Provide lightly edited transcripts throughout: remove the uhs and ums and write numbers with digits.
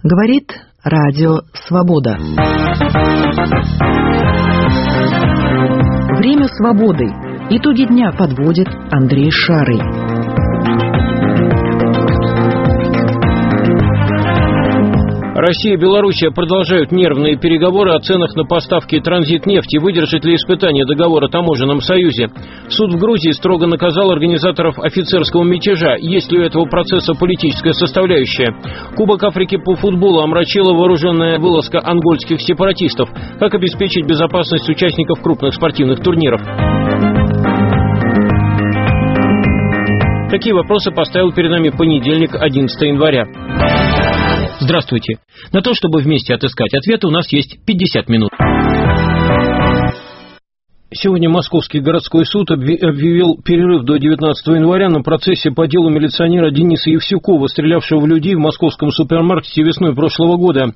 Говорит Радио Свобода. Время свободы. Итоги дня подводит Андрей Шарый. Россия и Белоруссия продолжают нервные переговоры о ценах на поставки и транзит нефти. Выдержит ли испытание договора о таможенном союзе? Суд в Грузии строго наказал организаторов офицерского мятежа. Есть ли у этого процесса политическая составляющая? Кубок Африки по футболу омрачила вооруженная вылазка ангольских сепаратистов. Как обеспечить безопасность участников крупных спортивных турниров? Такие вопросы поставил перед нами понедельник, 11 января. Здравствуйте. На то, чтобы вместе отыскать ответы, у нас есть 50 минут. Сегодня Московский городской суд объявил перерыв до 19 января на процессе по делу милиционера Дениса Евсюкова, стрелявшего в людей в московском супермаркете весной прошлого года.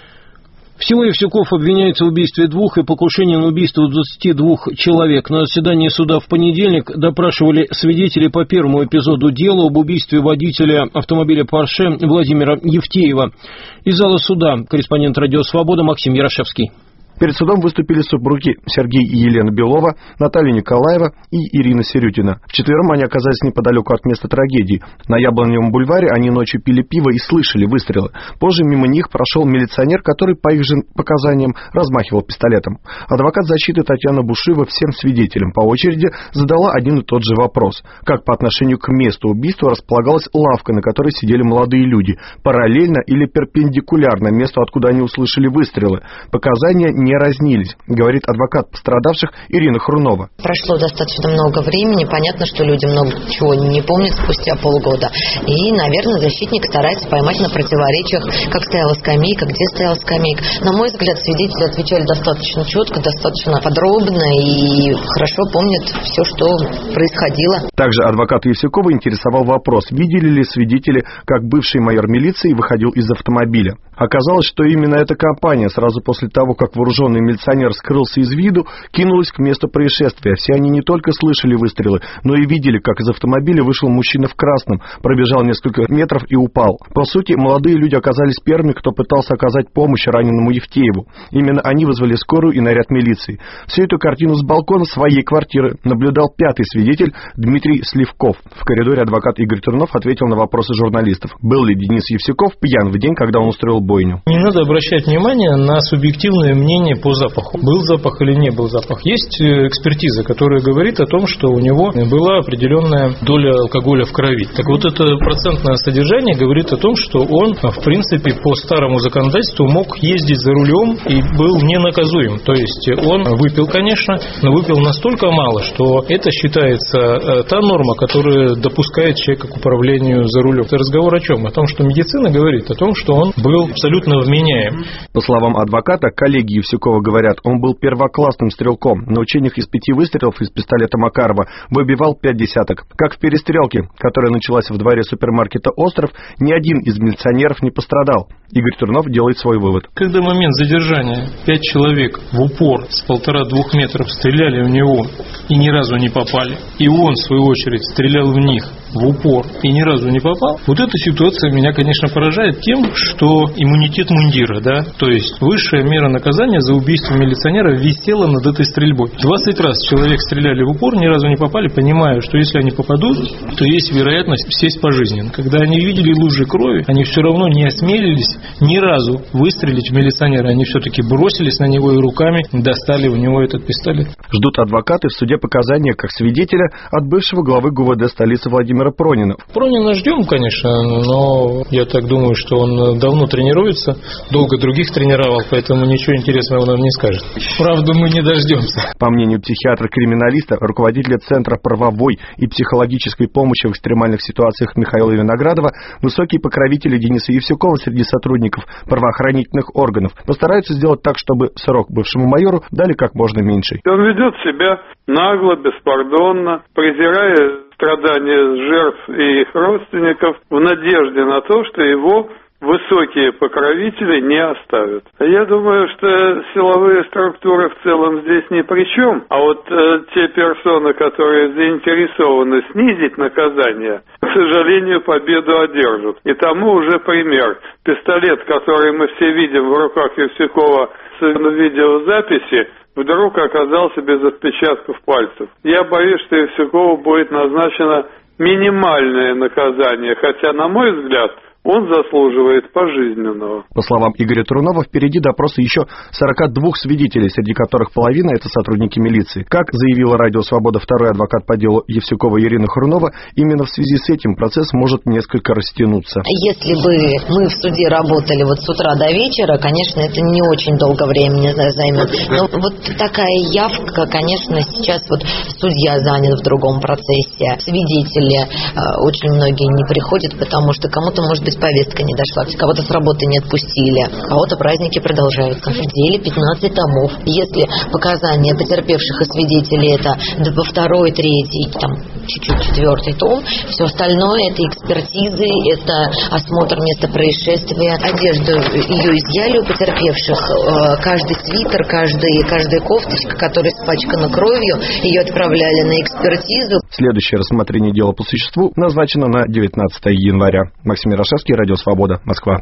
Всего Евсюков обвиняется в убийстве 2 и покушении на убийство 22 человек. На заседании суда в понедельник допрашивали свидетелей по первому эпизоду дела об убийстве водителя автомобиля Porsche Владимира Евтеева. Из зала суда корреспондент Радио Свобода Максим Ярошевский. Перед судом выступили супруги Сергей и Елена Белова, Наталья Николаева и Ирина Серютина. Вчетвером они оказались неподалеку от места трагедии. На Яблоневом бульваре они ночью пили пиво и слышали выстрелы. Позже мимо них прошел милиционер, который, по их же показаниям, размахивал пистолетом. Адвокат защиты Татьяна Бушуева всем свидетелям по очереди задала один и тот же вопрос. Как по отношению к месту убийства располагалась лавка, на которой сидели молодые люди, параллельно или перпендикулярно месту, откуда они услышали выстрелы? Показания не разнились, говорит адвокат пострадавших Ирина Хрунова. Прошло достаточно много времени, понятно, что люди много чего не помнят спустя полгода. И, наверное, защитник старается поймать на противоречиях, как стояла скамейка, где стояла скамейка. На мой взгляд, свидетели отвечали достаточно четко, достаточно подробно и хорошо помнят все, что происходило. Также адвокат Евсюкова интересовал вопрос, видели ли свидетели, как бывший майор милиции выходил из автомобиля. Оказалось, что именно эта компания сразу после того, как вооруженный милиционер скрылся из виду, кинулась к месту происшествия. Все они не только слышали выстрелы, но и видели, как из автомобиля вышел мужчина в красном, пробежал несколько метров и упал. По сути, молодые люди оказались первыми, кто пытался оказать помощь раненому Евтееву. Именно они вызвали скорую и наряд милиции. Всю эту картину с балкона своей квартиры наблюдал пятый свидетель Дмитрий Сливков. В коридоре адвокат Игорь Турнов ответил на вопросы журналистов. Был ли Денис Евсюков пьян в день, когда он устроил бойню? Не надо обращать внимание на субъективное мнение по запаху. Был запах или не был запах. Есть экспертиза, которая говорит о том, что у него была определенная доля алкоголя в крови. Так вот, это процентное содержание говорит о том, что он, в принципе, по старому законодательству мог ездить за рулем и был ненаказуем. То есть он выпил, конечно, но выпил настолько мало, что это считается та норма, которая допускает человека к управлению за рулем. Это разговор о чем? О том, что медицина говорит о том, что он был абсолютно вменяем. По словам адвоката, коллеги Евсюкова говорят, он был первоклассным стрелком. На учениях из 5 выстрелов из пистолета Макарова выбивал 5 десяток. Как в перестрелке, которая началась в дворе супермаркета «Остров», ни один из милиционеров не пострадал. Игорь Турнов делает свой вывод. Когда в момент задержания 5 человек в упор с 1,5-2 метров стреляли в него и ни разу не попали, и он, в свою очередь, стрелял в них в упор и ни разу не попал, вот эта ситуация меня, конечно, поражает тем, что иммунитет мундира, да, то есть высшая мера наказания за убийство милиционера висела над этой стрельбой. 20 раз человек стреляли в упор, ни разу не попали, понимая, что если они попадут, то есть вероятность сесть пожизненно. Когда они видели лужи крови, они все равно не осмелились ни разу выстрелить в милиционера. Они все-таки бросились на него и руками достали у него этот пистолет. Ждут адвокаты в суде показания как свидетеля от бывшего главы ГУВД столицы Владимира Пронина. Пронина ждем, конечно, но я так думаю, что он давно тренируется, долго других тренировал, поэтому ничего интересного нам не скажет. Правда, мы не дождемся. По мнению психиатра-криминалиста, руководителя Центра правовой и психологической помощи в экстремальных ситуациях Михаила Виноградова, высокие покровители Дениса Евсюкова среди сотрудников правоохранительных органов постараются сделать так, чтобы срок бывшему майору дали как можно меньше. Он ведет себя нагло, беспардонно, презирая страдания жертв и их родственников в надежде на то, что его высокие покровители не оставят. Я думаю, что силовые структуры в целом здесь ни при чем, а вот те персоны, которые заинтересованы снизить наказание, к сожалению, победу одержат. И тому уже пример. Пистолет, который мы все видим в руках Евсюкова с видеозаписи, вдруг оказался без отпечатков пальцев. Я боюсь, что Евсюкову будет назначено минимальное наказание, хотя, на мой взгляд, он заслуживает пожизненного. По словам Игоря Трунова, впереди допросы еще 42 свидетелей, среди которых половина – это сотрудники милиции. Как заявила Радио Свобода второй адвокат по делу Евсюкова Ирина Хрунова, именно в связи с этим процесс может несколько растянуться. Если бы мы в суде работали вот с утра до вечера, конечно, это не очень долго времени займет. Но вот такая явка, конечно, сейчас вот судья занят в другом процессе. Свидетели очень многие не приходят, потому что кому-то, может быть, повестка не дошла, кого-то с работы не отпустили, кого-то праздники продолжаются. В деле 15 томов. Если показания потерпевших и свидетелей это второй, третий, там чуть-чуть четвертый том, все остальное это экспертизы, это осмотр места происшествия. Одежду ее изъяли у потерпевших. Каждый свитер, каждая кофточка, которая испачкана кровью, ее отправляли на экспертизу. Следующее рассмотрение дела по существу назначено на 19 января. Максим Ярошевский, Радио Свобода, Москва.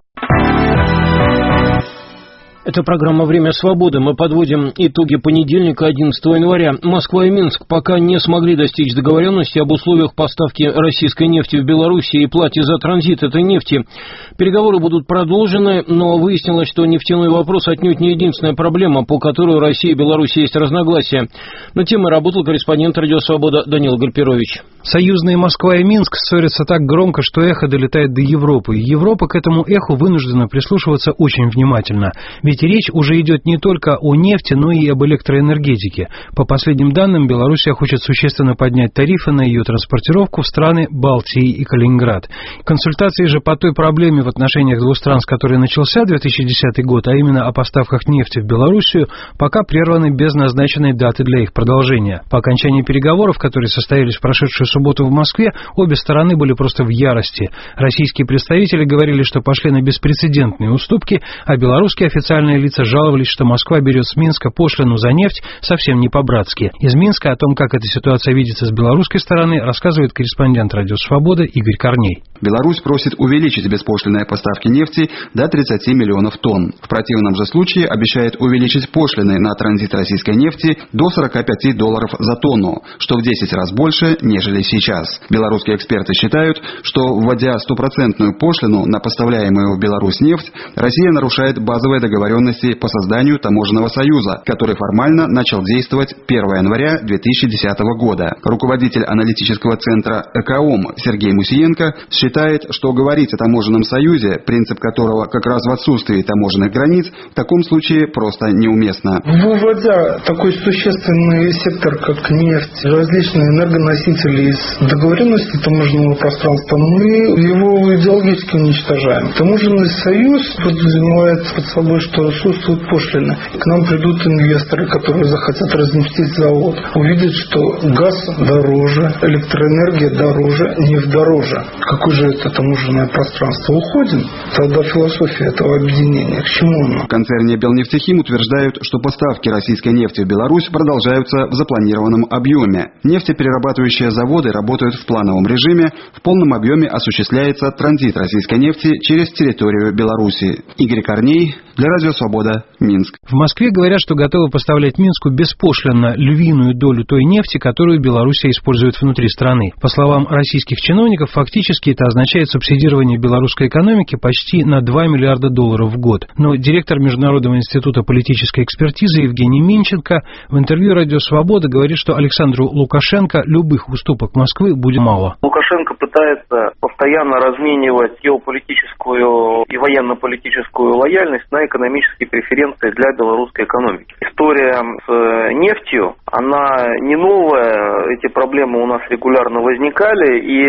Это программа «Время свободы». Мы подводим итоги понедельника, 11 января. Москва и Минск пока не смогли достичь договоренности об условиях поставки российской нефти в Белоруссию и плате за транзит этой нефти. Переговоры будут продолжены, но выяснилось, что нефтяной вопрос отнюдь не единственная проблема, по которой у России и Беларуси есть разногласия. Над темой работал корреспондент «Радио Свобода» Данил Гальперович. Союзные Москва и Минск ссорятся так громко, что эхо долетает до Европы. Европа к этому эху вынуждена прислушиваться очень внимательно. Ведь речь уже идет не только о нефти, но и об электроэнергетике. По последним данным, Белоруссия хочет существенно поднять тарифы на ее транспортировку в страны Балтии и Калининград. Консультации же по той проблеме в отношениях двух стран, с которой начался 2010 год, а именно о поставках нефти в Белоруссию, пока прерваны без назначенной даты для их продолжения. По окончании переговоров, которые состоялись в прошедшую субботу в Москве, обе стороны были просто в ярости. Российские представители говорили, что пошли на беспрецедентные уступки, а белорусские официальные лица жаловались, что Москва берет с Минска пошлину за нефть совсем не по-братски. Из Минска о том, как эта ситуация видится с белорусской стороны, рассказывает корреспондент «Радио Свобода» Игорь Корней. Беларусь просит увеличить беспошлинные поставки нефти до 30 миллионов тонн. В противном же случае обещает увеличить пошлины на транзит российской нефти до $45 за тонну, что в 10 раз больше, нежели сейчас. Белорусские эксперты считают, что, вводя стопроцентную пошлину на поставляемую в Беларусь нефть, Россия нарушает базовые договоренности по созданию таможенного союза, который формально начал действовать 1 января 2010 года. Руководитель аналитического центра «ЭКОМ» Сергей Мусиенко считает, что говорить о таможенном союзе, принцип которого как раз в отсутствии таможенных границ, в таком случае просто неуместно. Выводя такой существенный сектор, как нефть, различные энергоносители из договоренности таможенного пространства, мы его идеологически уничтожаем. Таможенный союз подразумевает под собой, что отсутствуют пошлины. К нам придут инвесторы, которые захотят разместить завод, увидят, что газ дороже, электроэнергия дороже, нефть дороже. Какое же это таможенное пространство? Уходим? Тогда философия этого объединения. К чему оно? В концерне «Белнефтехим» утверждают, что поставки российской нефти в Беларусь продолжаются в запланированном объеме. Нефтеперерабатывающие заводы работают в плановом режиме, в полном объеме осуществляется транзит российской нефти через территорию Беларуси. Игорь Корней, для Радио Свобода, Минск. В Москве говорят, что готовы поставлять Минску беспошлинно львиную долю той нефти, которую Белоруссия использует внутри страны. По словам российских чиновников, фактически это означает субсидирование белорусской экономики почти на $2 миллиарда в год. Но директор Международного института политической экспертизы Евгений Минченко в интервью «Радио Свобода» говорит, что Александру Лукашенко любых уступок Москвы будет мало. Лукашенко пытается постоянно разменивать геополитическую и военно-политическую лояльность на экономические преференции для белорусской экономики. История с нефтью, она не новая, эти проблемы у нас регулярно возникали, и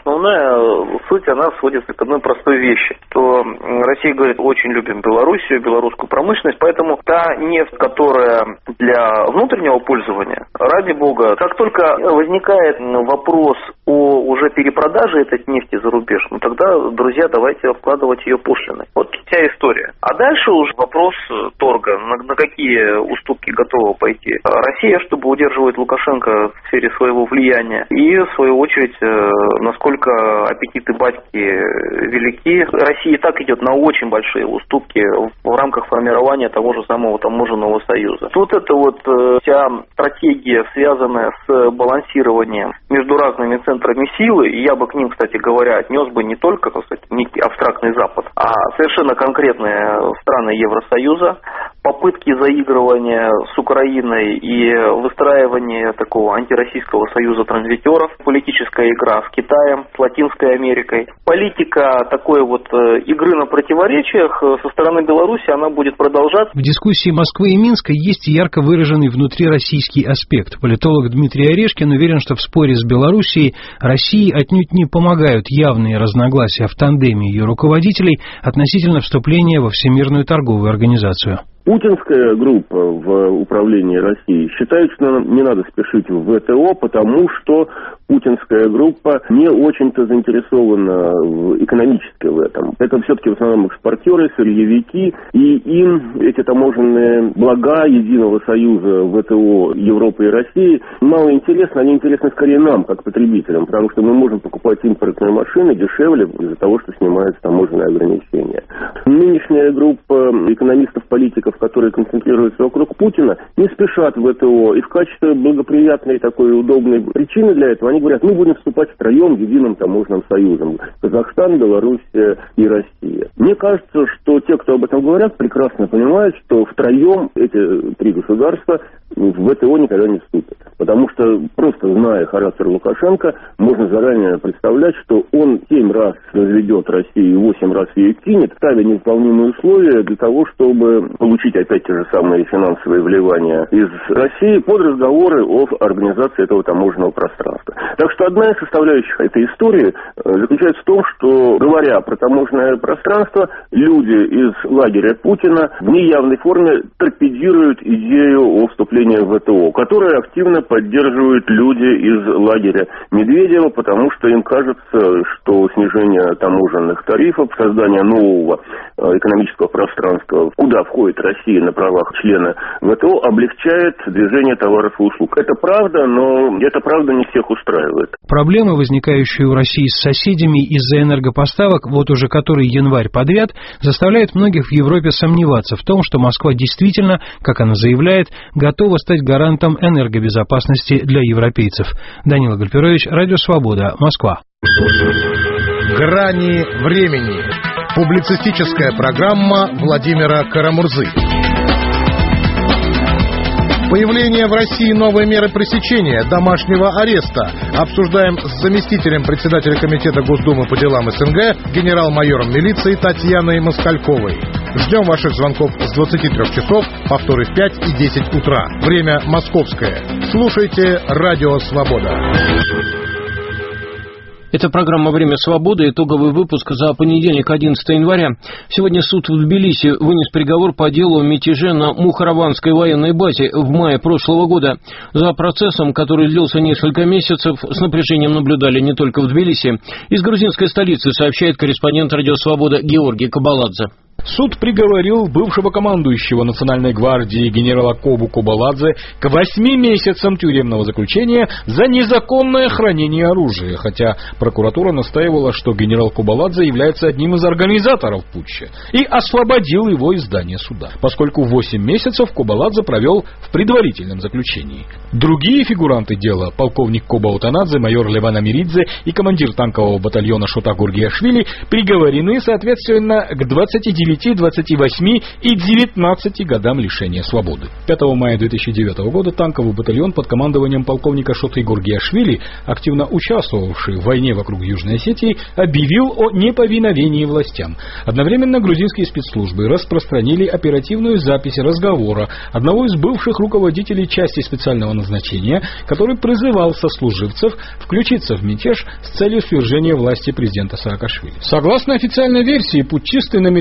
основная суть, она сводится к одной простой вещи, что Россия говорит, очень любим Белоруссию, белорусскую промышленность, поэтому та нефть, которая для внутреннего пользования, ради бога, как только возникает вопрос о уже перепродаже этой нефти за рубеж, ну тогда, друзья, давайте вкладывать ее по беспошлиной. Вот вся история. А дальше уже вопрос торга. На какие уступки готова пойти Россия, чтобы удерживать Лукашенко в сфере своего влияния. И, в свою очередь, насколько аппетиты батьки велики. Россия и так идет на очень большие уступки в рамках формирования того же самого таможенного союза. Тут это вот вся стратегия, связанная с балансированием между разными центрами силы, и я бы к ним, кстати говоря, отнес бы не только, так сказать, некий абстрактный Запад, а совершенно конкретные страны Евросоюза, попытки заигрывания с Украиной и выстраивания такого антироссийского союза транзитеров, политическая игра с Китаем, с Латинской Америкой, политика такой вот игры на противоречиях со стороны Беларуси, она будет продолжаться. В дискуссии Москвы и Минска есть ярко выраженный внутрироссийский аспект. Политолог Дмитрий Орешкин уверен, что в споре с Белоруссией России отнюдь не помогают явные разногласия в тандеме ее руководителей относительно вступления во Всемирную торговую организацию. Путинская группа в управлении Россией считает, что не надо спешить в ВТО, потому что путинская группа не очень-то заинтересована экономически в этом. Это все-таки в основном экспортеры, сырьевики, и им эти таможенные блага Единого Союза ВТО Европы и России мало интересны, они интересны скорее нам, как потребителям, потому что мы можем покупать импортные машины дешевле из-за того, что снимаются таможенные ограничения. Нынешняя группа экономистов-политиков, которые концентрируются вокруг Путина, не спешат в ВТО. И в качестве благоприятной такой удобной причины для этого они говорят, мы будем вступать втроем в единым таможенным союзом. Казахстан, Белоруссия и Россия. Мне кажется, что те, кто об этом говорят, прекрасно понимают, что втроем эти три государства в ВТО никогда не вступят. Потому что, просто зная характер Лукашенко, можно заранее представлять, что он 7 раз разведет Россию и 8 раз ее кинет, ставя невыполнимые условия для того, чтобы получить опять те же самые финансовые вливания из России под разговоры о организации этого таможенного пространства. Так что одна из составляющих этой истории заключается в том, что, говоря про таможенное пространство, люди из лагеря Путина в неявной форме торпедируют идею о вступлении в ВТО, которую активно поддерживают люди из лагеря Медведева, потому что им кажется, что снижение таможенных тарифов, создание нового экономического пространства, куда входит Россия на правах члена ВТО, облегчает движение товаров и услуг. Это правда, но эта правда не всех устраивает. Проблемы, возникающие у России с соседями из-за энергопоставок, вот уже который январь подряд, заставляют многих в Европе сомневаться в том, что Москва действительно, как она заявляет, готова стать гарантом энергобезопасности для европейцев. Данила Гальперович, Радио Свобода, Москва. Грани времени. Публицистическая программа Владимира Карамурзы. Появление в России новой меры пресечения домашнего ареста. Обсуждаем с заместителем председателя Комитета Госдумы по делам СНГ, генерал-майором милиции Татьяной Москальковой. Ждем ваших звонков с 23 часов, повторы в 5 и 10 утра. Время московское. Слушайте Радио Свобода. Это программа «Время свободы», итоговый выпуск за понедельник, 11 января. Сегодня суд в Тбилиси вынес приговор по делу о мятеже на Мухорованской военной базе в мае прошлого года. За процессом, который длился несколько месяцев, с напряжением наблюдали не только в Тбилиси. Из грузинской столицы сообщает корреспондент «Радио Свобода» Георгий Кабаладзе. Суд приговорил бывшего командующего Национальной гвардии генерала Кобу Кобаладзе к 8 месяцам тюремного заключения за незаконное хранение оружия, хотя прокуратура настаивала, что генерал Кобаладзе является одним из организаторов путча, и освободил его из здания суда, поскольку 8 месяцев Кобаладзе провел в предварительном заключении. Другие фигуранты дела, полковник Коба Утанадзе, майор Леван Амиридзе и командир танкового батальона Шота Гургиашвили, приговорены, соответственно, к 29, 28 и 19 годам лишения свободы. 5 мая 2009 года танковый батальон под командованием полковника Шоты Гургиашвили, активно участвовавший в войне вокруг Южной Осетии, объявил о неповиновении властям. Одновременно грузинские спецслужбы распространили оперативную запись разговора одного из бывших руководителей части специального назначения, который призывал сослуживцев включиться в мятеж с целью свержения власти президента Саакашвили. Согласно официальной версии, путчисты намеревались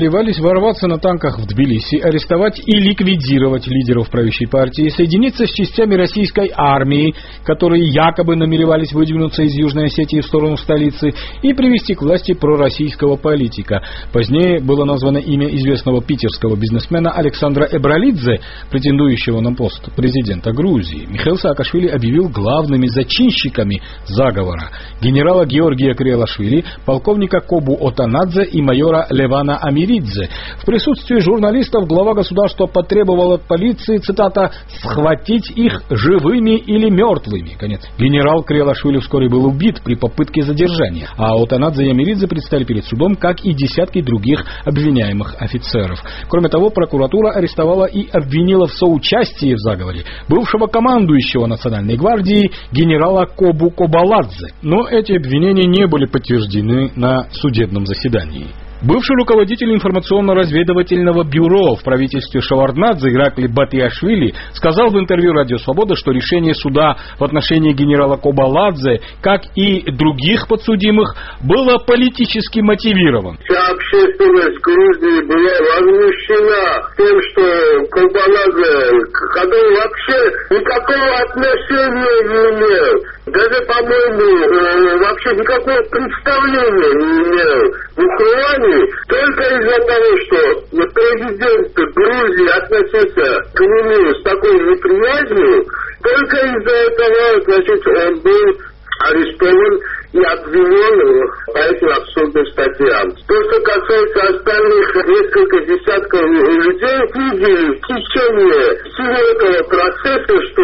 ворваться на танках в Тбилиси, арестовать и ликвидировать лидеров правящей партии, соединиться с частями российской армии, которые якобы намеревались выдвинуться из Южной Осетии в сторону столицы, и привести к власти пророссийского политика. Позднее было названо имя известного питерского бизнесмена Александра Эбралидзе, претендующего на пост президента Грузии. Михаил Саакашвили объявил главными зачинщиками заговора генерала Георгия Криелашвили, полковника Кобу Отанадзе и майора Левана Амиридзе. В присутствии журналистов глава государства потребовал от полиции, цитата, «схватить их живыми или мертвыми». Конец. Генерал Криелашвили вскоре был убит при попытке задержания, а Отанадзе и Амиридзе предстали перед судом, как и десятки других обвиняемых офицеров. Кроме того, прокуратура арестовала и обвинила в соучастии в заговоре бывшего командующего Национальной гвардии генерала Кобу Кобаладзе. Но эти обвинения не были подтверждены на судебном заседании. Бывший руководитель информационно-разведывательного бюро в правительстве Шеварднадзе Ираклий Батиашвили сказал в интервью «Радио Свобода», что решение суда в отношении генерала Кобаладзе, как и других подсудимых, было политически мотивировано. Вся общественность Грузии была возмущена тем, что Кобаладзе вообще никакого отношения не имел. Даже, по-моему, вообще никакого представления не имел в Ухуане, только из-за того, что президент Грузии относился к нему с такой неприязнью, только из-за этого, значит, он был арестован и обвинен по этим абсурдным статьям. То, что касается остальных несколько десятков людей, видели в течение всего этого процесса, что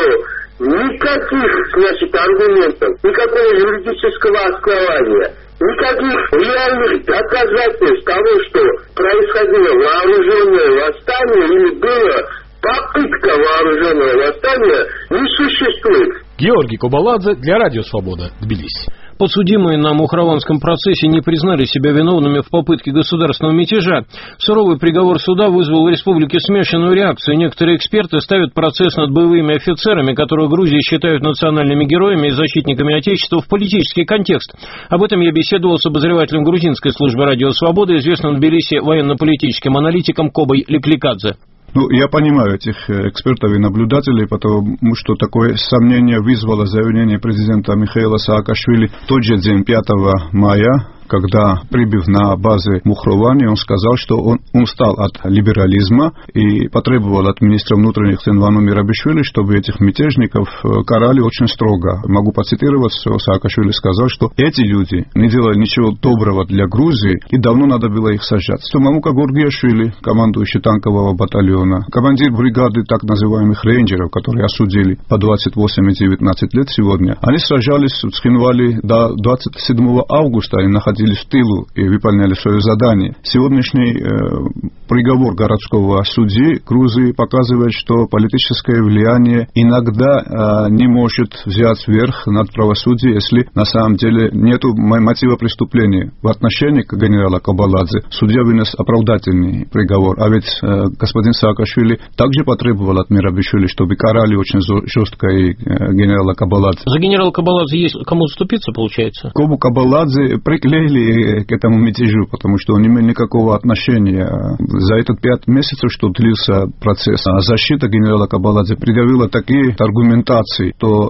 никаких, значит, аргументов, никакого юридического основания, никаких реальных доказательств того, что происходило вооруженное восстание или была попытка вооруженного восстания, не существует. Георгий Кобаладзе для Радио Свобода, Тбилиси. Подсудимые на Мухраванском процессе не признали себя виновными в попытке государственного мятежа. Суровый приговор суда вызвал в республике смешанную реакцию. Некоторые эксперты ставят процесс над боевыми офицерами, которых Грузии считают национальными героями и защитниками Отечества, в политический контекст. Об этом я беседовал с обозревателем грузинской службы «Радио Свобода», известным в Тбилиси военно-политическим аналитиком Кобой Ликликадзе. Я понимаю этих экспертов и наблюдателей, потому что такое сомнение вызвало заявление президента Михаила Саакашвили в тот же день, 5 мая, когда, прибыв на базы Мухровани, он сказал, что он устал от либерализма и потребовал от министра внутренних дел Вану Мирабишвили, чтобы этих мятежников карали очень строго. Могу процитировать, что Саакашвили сказал, что эти люди не делали ничего доброго для Грузии, и давно надо было их сажать. Мамука Георгиашвили, командующий танкового батальона, командир бригады так называемых рейнджеров, которые осудили по 28 и 19 лет сегодня, они сражались в Цхинвале до 27 августа и находились в тылу и выполняли свое задание. Сегодняшний приговор городского судьи Грузии показывает, что политическое влияние иногда не может взять верх над правосудием, если на самом деле нет мотива преступления. В отношении к генералу Кобаладзе судья вынес оправдательный приговор, а ведь господин Саакашвили также потребовал от Мирабишвили, чтобы карали очень жестко и генерала Кобаладзе. За генерала Кобаладзе есть кому заступиться, получается? Кобу Кобаладзе приклеили к этому мятежу, потому что он не имел никакого отношения. За этот 5 месяцев, что длился процесс, защита генерала Кобаладзе предъявила такие аргументации,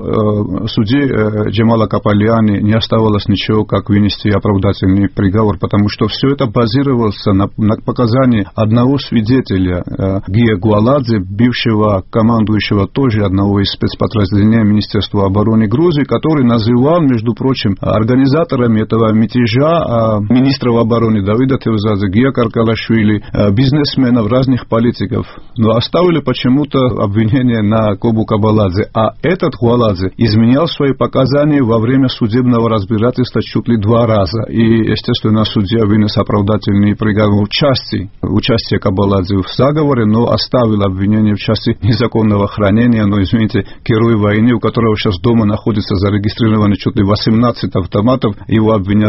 что судье Джамала Капалиани не оставалось ничего, как вынести оправдательный приговор, потому что все это базировалось на показании одного свидетеля, Гия Гуаладзе, бывшего командующего тоже одного из спецподразделений Министерства обороны Грузии, который называл, между прочим, организаторами этого мятежа министров обороны Давида Тевзадзе, Гия Каркалашвили, бизнесменов, разных политиков. Но оставили почему-то обвинение на Кобу Кобаладзе. А этот Гуаладзе изменял свои показания во время судебного разбирательства чуть ли 2 раза. И, естественно, судья вынес оправдательный приговор в части участия Кобаладзе в заговоре, но оставил обвинение в части незаконного хранения. Но, извините, герой войны, у которого сейчас дома находится зарегистрировано чуть ли 18 автоматов, его обвинять о каком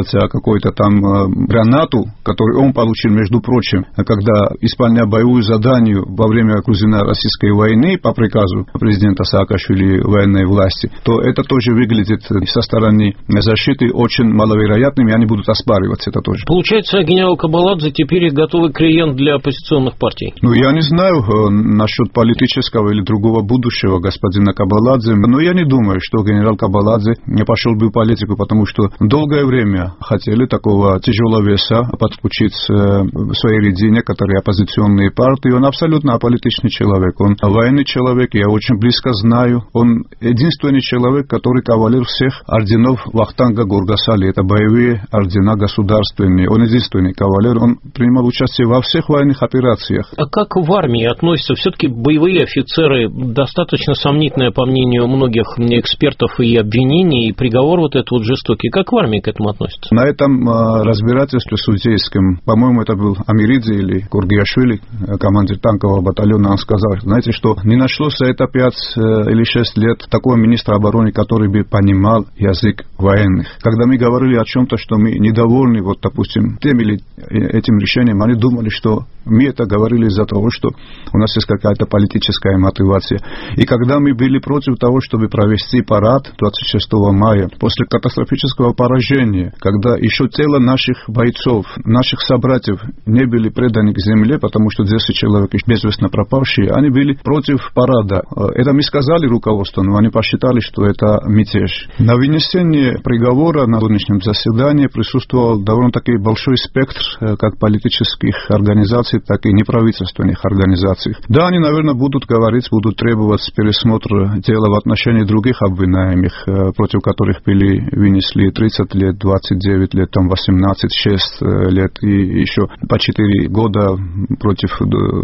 какую-то там гранату, которую он получил, между прочим, когда исполнял боевую задание во время грузино-российской войны по приказу президента Саакашвили военной власти, то это тоже выглядит со стороны защиты очень маловероятным, и они будут оспаривать это тоже. Получается, генерал Кабаладзе теперь готовый клиент для оппозиционных партий? Я не знаю насчет политического или другого будущего господина Кабаладзе, но я не думаю, что генерал Кабаладзе не пошел бы в политику, потому что долгое время хотели такого тяжелого веса подключить в своей ряде некоторые оппозиционные партии. Он абсолютно аполитичный человек, он военный человек, я очень близко знаю. Он единственный человек, который кавалер всех орденов Вахтанга Горгасали. Это боевые ордена государственные. Он единственный кавалер, он принимал участие во всех военных операциях. А как в армии относятся? Все-таки боевые офицеры достаточно сомнительное, по мнению многих экспертов, и обвинений, и приговор вот этот вот жестокий. Как в армии к этому относятся? На этом разбирательстве судейском, по-моему, это был Амиридзе или Кургиашвили, командир танкового батальона, он сказал, знаете, что не нашлось за это 5 или 6 лет такого министра обороны, который бы понимал язык военных. Когда мы говорили о чем-то, что мы недовольны, вот, допустим, тем или этим решением, они думали, что мы это говорили из-за того, что у нас есть какая-то политическая мотивация. И когда мы были против того, чтобы провести парад 26 мая, после катастрофического поражения, когда еще тело наших бойцов, наших собратьев не были преданы к земле, потому что 10 человек безвестно пропавшие, они были против парада. Это мы сказали руководству, но они посчитали, что это мятеж. На вынесение приговора на сегодняшнем заседании присутствовал довольно-таки большой спектр как политических организаций, так и неправительственных организаций. Да, они, наверное, будут говорить, будут требовать пересмотра дела в отношении других обвиняемых, против которых были вынесли 30 лет, 29 лет, там 18, 6 лет и еще по 4 года против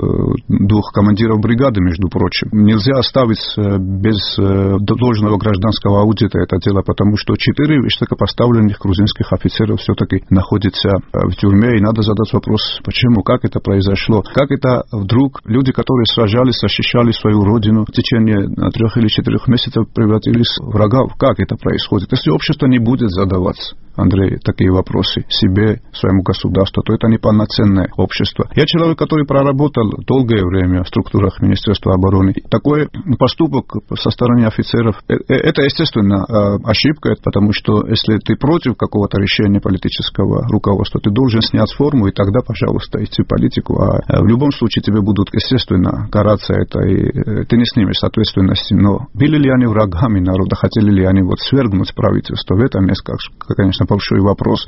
2 командиров бригады, между прочим. Нельзя оставить без должного гражданского аудита это дело, потому что 4 высокопоставленных грузинских офицеров все-таки находятся в тюрьме, и надо задать вопрос, почему, как это произошло, как это вдруг люди, которые сражались, защищали свою родину в течение 3 или 4 месяцев, превратились в врагов, как это происходит. Если общество не будет задаваться, Андрей, такие вопросы себе, своему государству, то это не полноценное общество. Я человек, который проработал долгое время в структурах Министерства обороны. Такой поступок со стороны офицеров, это, естественно, ошибка, потому что если ты против какого-то решения политического руководства, ты должен снять форму, и тогда, пожалуйста, идти в политику. А в любом случае тебе будут, естественно, караться это, и ты не снимешь ответственности. Но были ли они врагами народа, хотели ли они свергнуть правительство? В этом есть, конечно, большой вопрос.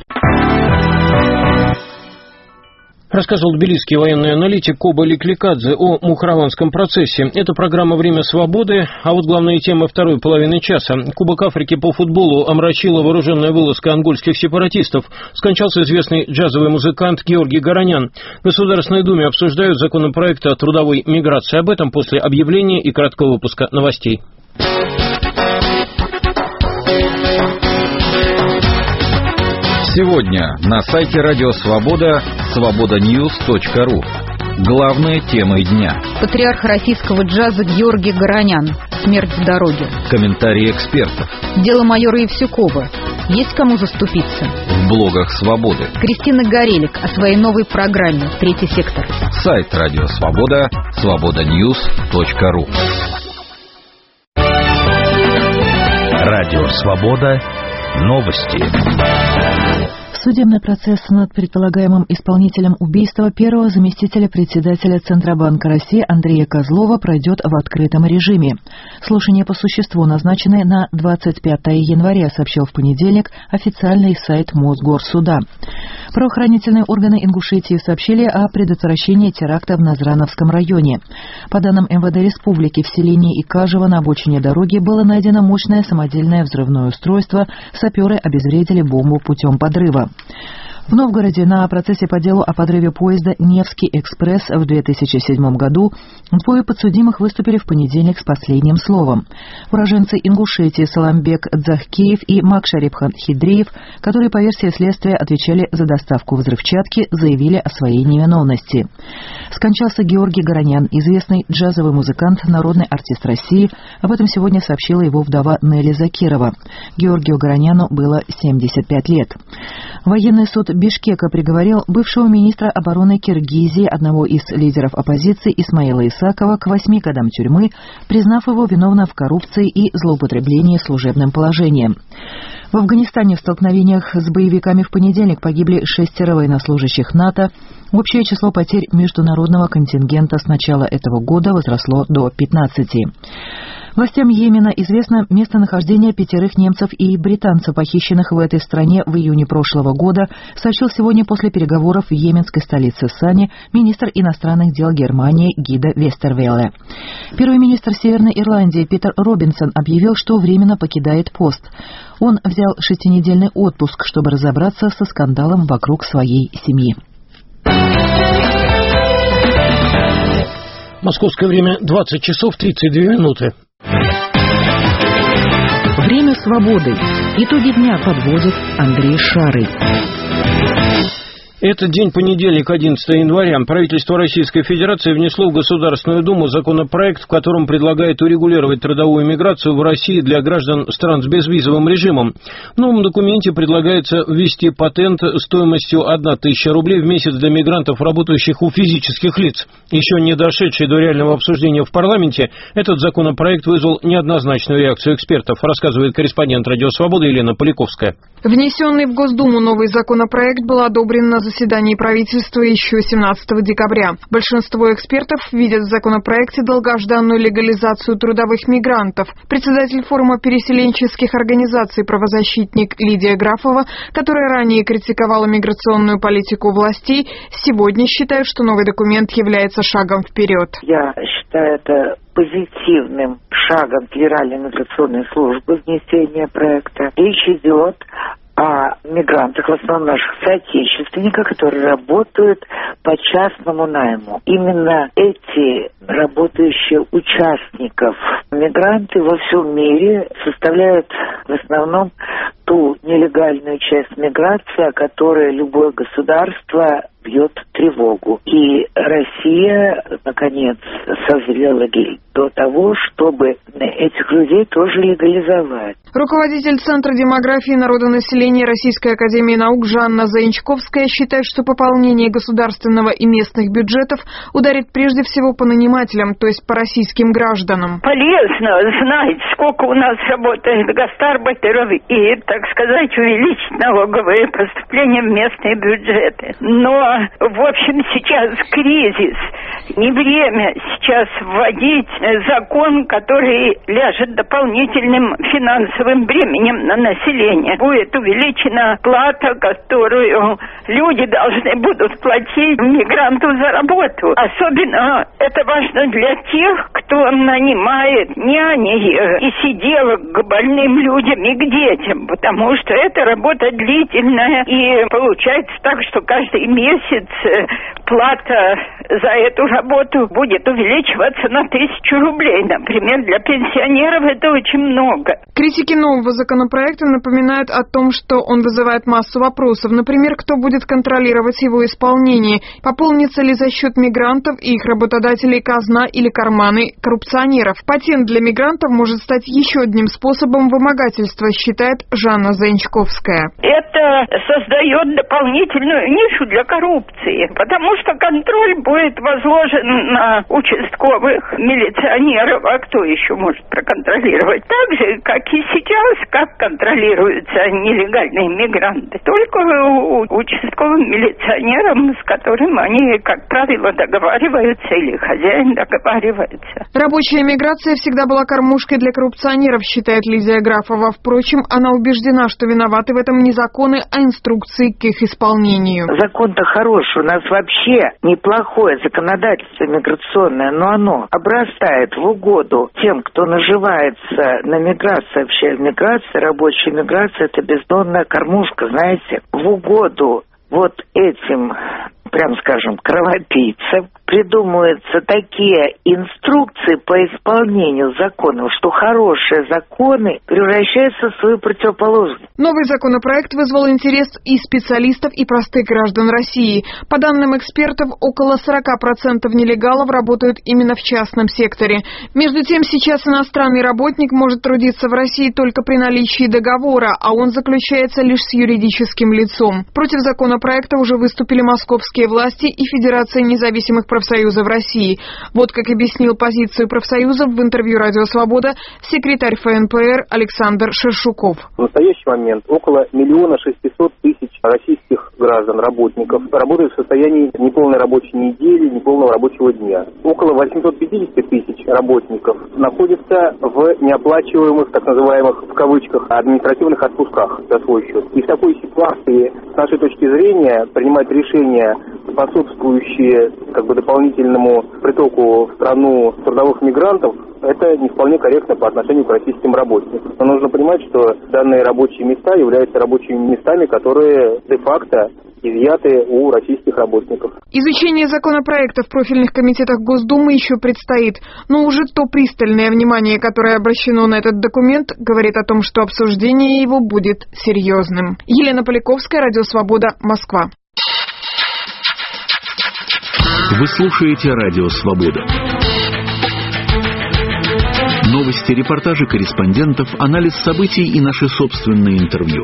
Рассказывал тбилисский военный аналитик Коба Ликликадзе о Мухорованском процессе. Это программа «Время свободы», а вот главные темы второй половины часа. Кубок Африки по футболу омрачила вооруженная вылазка ангольских сепаратистов. Скончался известный джазовый музыкант Георгий Горонян. В Государственной Думе обсуждают законопроект о трудовой миграции. Об этом после объявления и краткого выпуска новостей. Сегодня на сайте Радио Свобода свободаньюз.ру. Главные темы дня. Патриарх российского джаза Георгий Горонян. Смерть в дороге. Комментарии экспертов. Дело майора Евсюкова. Есть кому заступиться? В блогах Свободы. Кристина Горелик о своей новой программе «Третий сектор». Сайт Радио Свобода свободаньюз.ру. Радио Свобода. Новости. Судебный процесс над предполагаемым исполнителем убийства первого заместителя председателя Центробанка России Андрея Козлова пройдет в открытом режиме. Слушания по существу назначены на 25 января, сообщил в понедельник официальный сайт Мосгорсуда. Правоохранительные органы Ингушетии сообщили о предотвращении теракта в Назрановском районе. По данным МВД Республики, в селении Икажево на обочине дороги было найдено мощное самодельное взрывное устройство. Саперы обезвредили бомбу путем подрыва. В Новгороде на процессе по делу о подрыве поезда «Невский экспресс» в 2007 году двое подсудимых выступили в понедельник с последним словом. Уроженцы Ингушетии Саламбек Дзахкеев и Макшарипхан Хидреев, которые по версии следствия отвечали за доставку взрывчатки, заявили о своей невиновности. Скончался Георгий Горонян, известный джазовый музыкант, народный артист России. Об этом сегодня сообщила его вдова Нелли Закирова. Георгию Гороняну было 75 лет. Военный суд Бишкека приговорил бывшего министра обороны Киргизии, одного из лидеров оппозиции Исмаила Исакова, к 8 годам тюрьмы, признав его виновным в коррупции и злоупотреблении служебным положением. В Афганистане в столкновениях с боевиками в понедельник погибли 6 военнослужащих НАТО. Общее число потерь международного контингента с начала этого года возросло до 15. Властям Йемена известно местонахождение 5 немцев и британцев, похищенных в этой стране в июне прошлого года, сообщил сегодня после переговоров в йеменской столице Сане министр иностранных дел Германии Гида Вестервелле. Первый министр Северной Ирландии Питер Робинсон объявил, что временно покидает пост. Он взял 6-недельный отпуск, чтобы разобраться со скандалом вокруг своей семьи. Московское время 20 часов 32 минуты. Время свободы. Итоги дня подводит Андрей Шарый. Этот день, понедельник, 11 января, правительство Российской Федерации внесло в Государственную Думу законопроект, в котором предлагает урегулировать трудовую миграцию в России для граждан стран с безвизовым режимом. В новом документе предлагается ввести патент стоимостью 1000 рублей в месяц для мигрантов, работающих у физических лиц. Еще не дошедший до реального обсуждения в парламенте, этот законопроект вызвал неоднозначную реакцию экспертов, рассказывает корреспондент «Радио Свобода» Елена Поляковская. Внесенный в Госдуму новый законопроект был одобрен на заседании правительства еще 17 декабря. Большинство экспертов видят в законопроекте долгожданную легализацию трудовых мигрантов. Председатель форума переселенческих организаций правозащитник Лидия Графова, которая ранее критиковала миграционную политику властей, сегодня считает, что новый документ является шагом вперед. Я считаю это позитивным шагом Федеральной миграционной службы внесения проекта. Речь идет о мигрантах, в основном наших соотечественниках, которые работают по частному найму. Именно эти работающие участников мигранты во всем мире составляют в основном ту нелегальную часть миграции, о которой любое государство бьет тревогу. И Россия, наконец, созрела до того, чтобы этих людей тоже легализовать. Руководитель Центра демографии и народонаселения Российской академии наук Жанна Заинчковская считает, что пополнение государственного и местных бюджетов ударит прежде всего по нанимателям, то есть по российским гражданам. Полезно знать, сколько у нас работает гастарбайтеров и, так сказать, увеличить налоговые поступления в местные бюджеты. Но, в общем, сейчас кризис. Не время сейчас вводить закон, который ляжет дополнительным финансовым бременем на население. Будет увеличена плата, которую люди должны будут платить мигранту за работу. Особенно это важно для тех, кто нанимает няни и сиделок к больным людям и к детям, потому что это работа длительная, и получается так, что каждый месяц плата за эту работу будет увеличиваться на 1000 рублей. Например, для пенсионеров это очень много. Критики нового законопроекта напоминают о том, что он вызывает массу вопросов. Например, кто будет контролировать его исполнение? Пополнится ли за счет мигрантов и их работодателей казна или карманы коррупционеров? Патент для мигрантов может стать еще одним способом вымогательства, считает Жанна Заинчковская. Это создает дополнительную нишу для коррупции, потому что контроль будет возложен на участковых милиционеров, а кто еще может проконтролировать? Так же, как и сейчас, как контролируются нелегальные мигранты. Только участковым милиционерам, с которым они, как правило, договариваются или хозяин договаривается. Рабочая миграция всегда была кормушкой для коррупционеров, считает Лидия Графова. Впрочем, она убеждена, что виноваты в этом не законы, а инструкции к их исполнению. Закон-то хороший. У нас вообще неплохое законодательство миграционное, но оно обрастает в угоду тем, кто наживается на миграции. Вообще миграция, рабочая миграция – это бездонная кормушка, знаете, в угоду вот этим, прям скажем, кровопийцам придумываются такие инструкции по исполнению законов, что хорошие законы превращаются в свою противоположность. Новый законопроект вызвал интерес и специалистов, и простых граждан России. По данным экспертов, около 40% нелегалов работают именно в частном секторе. Между тем, сейчас иностранный работник может трудиться в России только при наличии договора, а он заключается лишь с юридическим лицом. Против законопроекта уже выступили московские власти и Федерация независимых профсоюзов России. Вот как объяснил позицию профсоюзов в интервью «Радио Свобода» секретарь ФНПР Александр Шершуков. В настоящий момент около 1 600 000 российских граждан, работников, работают в состоянии неполной рабочей недели, неполного рабочего дня. Около 850 000 работников находятся в неоплачиваемых, так называемых, в кавычках, административных отпусках за свой счет. И в такой ситуации, с нашей точки зрения, принимать решения, способствующие дополнительному притоку в страну трудовых мигрантов, это не вполне корректно по отношению к российским работникам. Но нужно понимать, что данные рабочие места являются рабочими местами, которые де-факто изъяты у российских работников. Изучение законопроекта в профильных комитетах Госдумы еще предстоит, но уже то пристальное внимание, которое обращено на этот документ, говорит о том, что обсуждение его будет серьезным. Елена Поляковская, Радио Свобода, Москва. Вы слушаете Радио Свобода. Новости, репортажи корреспондентов, анализ событий и наши собственные интервью.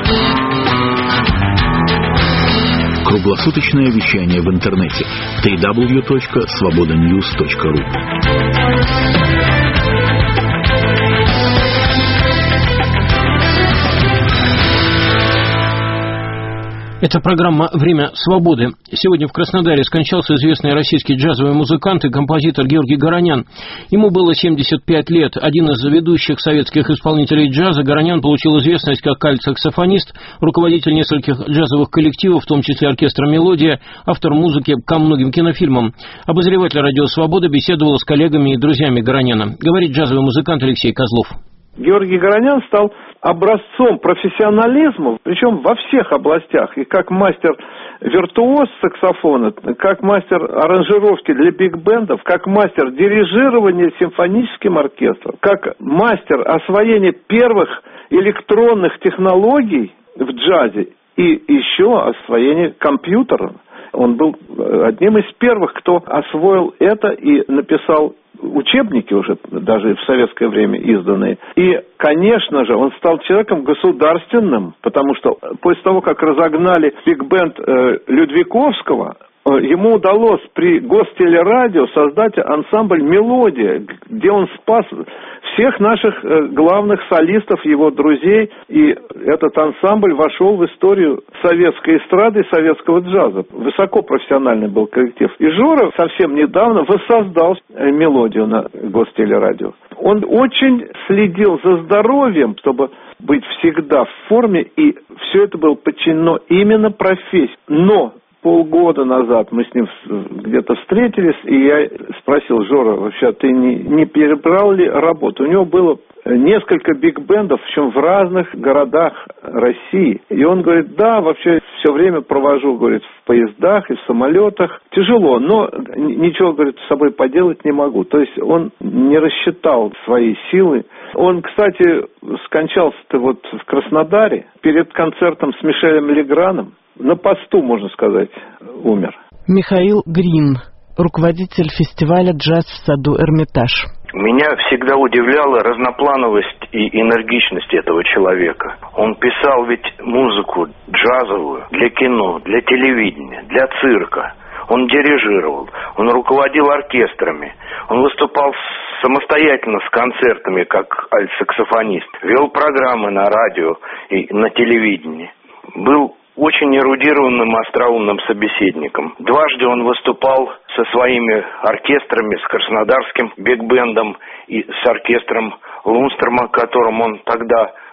Круглосуточное вещание в интернете. www.svobodanews.ru. Это программа «Время свободы». Сегодня в Краснодаре скончался известный российский джазовый музыкант и композитор Георгий Горанян. Ему было 75 лет. Один из ведущих советских исполнителей джаза, Горанян получил известность как альт-саксофонист, руководитель нескольких джазовых коллективов, в том числе оркестра «Мелодия», автор музыки ко многим кинофильмам. Обозреватель «Радио Свобода» беседовал с коллегами и друзьями Гораняна. Говорит джазовый музыкант Алексей Козлов. Георгий Горанян стал образцом профессионализма, причем во всех областях, и как мастер-виртуоз саксофона, как мастер аранжировки для биг-бендов, как мастер дирижирования симфоническим оркестром, как мастер освоения первых электронных технологий в джазе и еще освоения компьютера. Он был одним из первых, кто освоил это и написал учебники уже даже в советское время изданные. И, конечно же, он стал человеком государственным, потому что после того, как разогнали биг-бенд Людвиковского, ему удалось при Гостелерадио создать ансамбль «Мелодия», где он спас всех наших главных солистов, его друзей, и этот ансамбль вошел в историю советской эстрады и советского джаза. Высокопрофессиональный был коллектив. И Жора совсем недавно воссоздал «Мелодию» на Гостелерадио. Он очень следил за здоровьем, чтобы быть всегда в форме, и все это было подчинено именно профессии. Но полгода назад мы с ним где-то встретились, и я спросил: Жора, вообще ты не перебрал ли работу? У него было несколько биг-бендов, причем в разных городах России. И он говорит: да, вообще все время провожу, говорит, в поездах и в самолетах. Тяжело, но ничего, говорит, с собой поделать не могу. То есть он не рассчитал свои силы. Он, кстати, скончался-то вот в Краснодаре перед концертом с Мишелем Леграном. На посту, можно сказать, умер. Михаил Грин, руководитель фестиваля «Джаз в саду Эрмитаж». Меня всегда удивляла разноплановость и энергичность этого человека. Он писал ведь музыку джазовую для кино, для телевидения, для цирка. Он дирижировал, он руководил оркестрами, он выступал самостоятельно с концертами как альт-саксофонист, вел программы на радио и на телевидении. Был очень эрудированным, остроумным собеседником. Дважды он выступал со своими оркестрами, с краснодарским биг-бендом и с оркестром Лунстрема, которым он тогда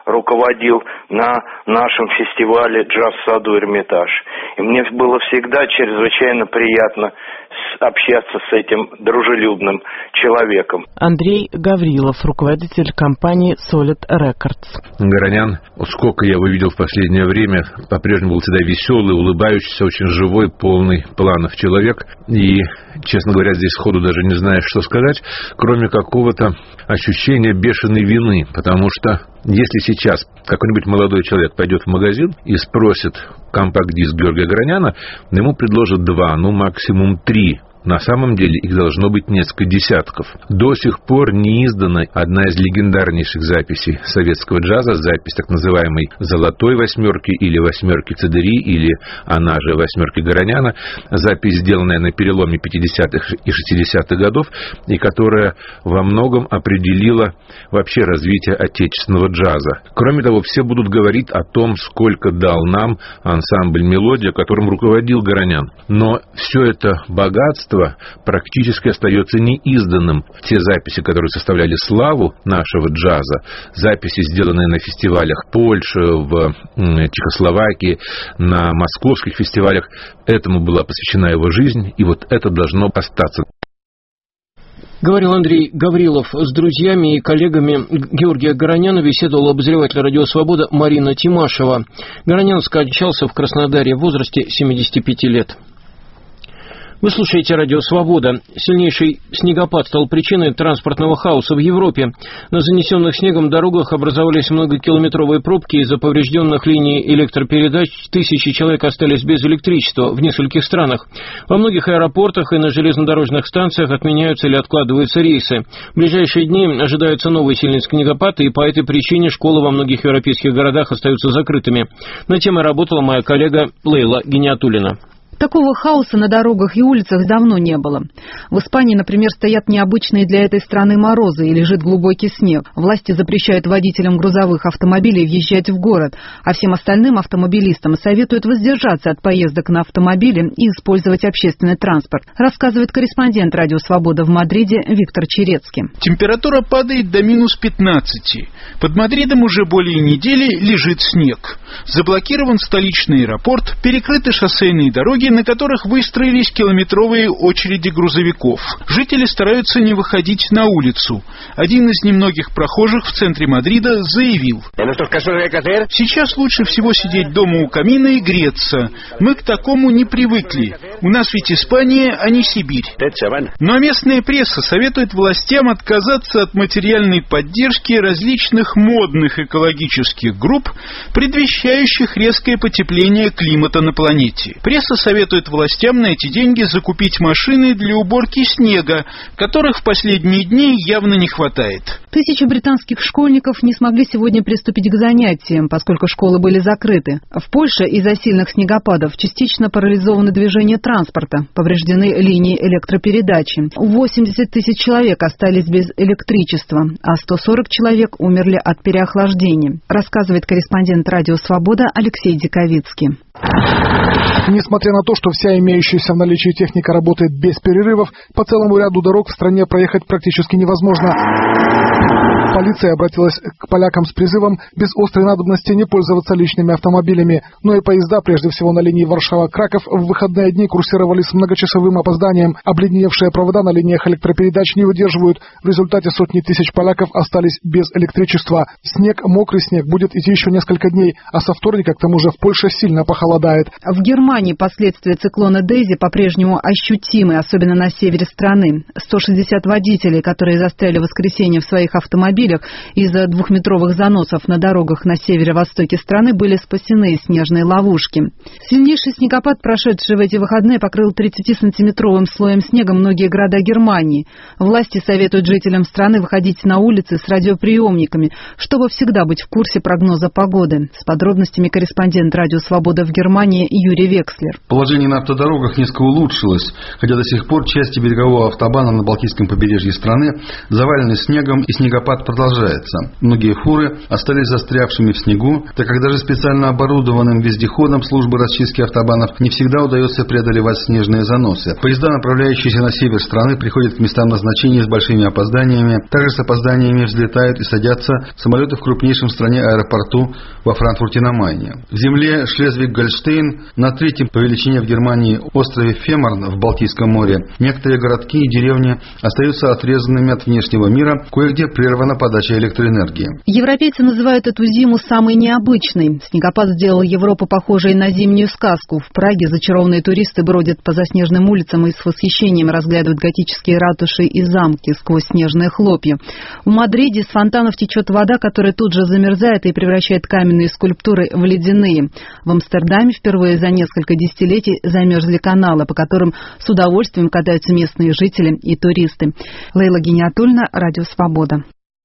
руководил на нашем фестивале «Джаз в саду Эрмитаж». И мне было всегда чрезвычайно приятно общаться с этим дружелюбным человеком. Андрей Гаврилов, руководитель компании Solid Records. Горонян, сколько я его видел в последнее время, по-прежнему был всегда веселый, улыбающийся, очень живой, полный планов человек. И, честно говоря, здесь сходу даже не знаешь, что сказать, кроме какого-то ощущения бешеной вины. Потому что если сейчас какой-нибудь молодой человек пойдет в магазин и спросит компакт-диск Георгия Гороняна, ему предложат 2, максимум 3. На самом деле их должно быть несколько десятков. До сих пор не издана одна из легендарнейших записей советского джаза, запись так называемой «Золотой восьмерки» или «Восьмерки Цедери», или она же «Восьмерки Гороняна», запись, сделанная на переломе 50-х и 60-х годов, и которая во многом определила вообще развитие отечественного джаза. Кроме того, все будут говорить о том, сколько дал нам ансамбль «Мелодия», которым руководил Горонян. Но все это богатство практически остается неизданным. Те записи, которые составляли славу нашего джаза, записи, сделанные на фестивалях Польши, в Чехословакии, на московских фестивалях, этому была посвящена его жизнь, и вот это должно остаться. Говорил Андрей Гаврилов. С друзьями и коллегами Георгия Гороняна беседовала обозреватель «Радио Свобода» Марина Тимашева. Горонян скончался в Краснодаре в возрасте 75 лет. Вы слушаете «Радио Свобода». Сильнейший снегопад стал причиной транспортного хаоса в Европе. На занесенных снегом дорогах образовались многокилометровые пробки. Из-за поврежденных линий электропередач тысячи человек остались без электричества в нескольких странах. Во многих аэропортах и на железнодорожных станциях отменяются или откладываются рейсы. В ближайшие дни ожидается новый сильный снегопад, и по этой причине школы во многих европейских городах остаются закрытыми. Над темой работала моя коллега Лейла Гиниатуллина. Такого хаоса на дорогах и улицах давно не было. В Испании, например, стоят необычные для этой страны морозы и лежит глубокий снег. Власти запрещают водителям грузовых автомобилей въезжать в город, а всем остальным автомобилистам советуют воздержаться от поездок на автомобиле и использовать общественный транспорт, рассказывает корреспондент «Радио Свобода» в Мадриде Виктор Черецкий. Температура падает до минус 15. Под Мадридом уже более недели лежит снег. Заблокирован столичный аэропорт, перекрыты шоссейные дороги, на которых выстроились километровые очереди грузовиков. Жители стараются не выходить на улицу. Один из немногих прохожих в центре Мадрида заявил: «Сейчас лучше всего сидеть дома у камина и греться. Мы к такому не привыкли. У нас ведь Испания, а не Сибирь». Но местная пресса советует властям отказаться от материальной поддержки различных модных экологических групп, предвещающих резкое потепление климата на планете. Пресса советует властям на эти деньги закупить машины для уборки снега, которых в последние дни явно не хватает. Тысячи британских школьников не смогли сегодня приступить к занятиям, поскольку школы были закрыты. В Польше из-за сильных снегопадов частично парализовано движение транспорта, повреждены линии электропередачи. 80 тысяч человек остались без электричества, а 140 человек умерли от переохлаждения, рассказывает корреспондент «Радио Свобода» Алексей Диковицкий. Несмотря на то, что вся имеющаяся в наличии техника работает без перерывов, по целому ряду дорог в стране проехать практически невозможно. Полиция обратилась к полякам с призывом без острой надобности не пользоваться личными автомобилями, но и поезда, прежде всего на линии Варшава-Краков, в выходные дни курсировали с многочасовым опозданием. Обледеневшие провода на линиях электропередач не выдерживают. В результате сотни тысяч поляков остались без электричества. Снег, мокрый снег, будет идти еще несколько дней, а со вторника к тому же в Польше сильно похолодает. В Германии последствия циклона Дейзи по-прежнему ощутимы, особенно на севере страны. 160 водителей, которые застряли в воскресенье в своих автомобилях из-за двухметровых заносов на дорогах на северо-востоке страны, были спасены из снежной ловушки. Сильнейший снегопад, прошедший в эти выходные, покрыл 30-сантиметровым слоем снега многие города Германии. Власти советуют жителям страны выходить на улицы с радиоприемниками, чтобы всегда быть в курсе прогноза погоды. С подробностями корреспондент «Радио Свобода» в Германии Юрий Векслер. Положение на автодорогах несколько улучшилось, хотя до сих пор части берегового автобана на Балтийском побережье страны завалены снегом, и снегопад продолжается. продолжается. Многие фуры остались застрявшими в снегу, так как даже специально оборудованным вездеходам службы расчистки автобанов не всегда удается преодолевать снежные заносы. Поезда, направляющиеся на север страны, приходят к местам назначения с большими опозданиями. Также с опозданиями взлетают и садятся самолеты в крупнейшем в стране аэропорту во Франкфурте на Майне. В земле Шлезвиг-Гольштейн, на третьем по величине в Германии острове Фемерн в Балтийском море, некоторые городки и деревни остаются отрезанными от внешнего мира, кое-где прервана подача электроэнергии. Европейцы называют эту зиму самой необычной. Снегопад сделал Европу похожей на зимнюю сказку. В Праге зачарованные туристы бродят по заснеженным улицам и с восхищением разглядывают готические ратуши и замки сквозь снежные хлопья. В Мадриде с фонтанов течет вода, которая тут же замерзает и превращает каменные скульптуры в ледяные. В Амстердаме впервые за несколько десятилетий замерзли каналы, по которым с удовольствием катаются местные жители и туристы. Лейла Гиниатульна, Радио Свобода.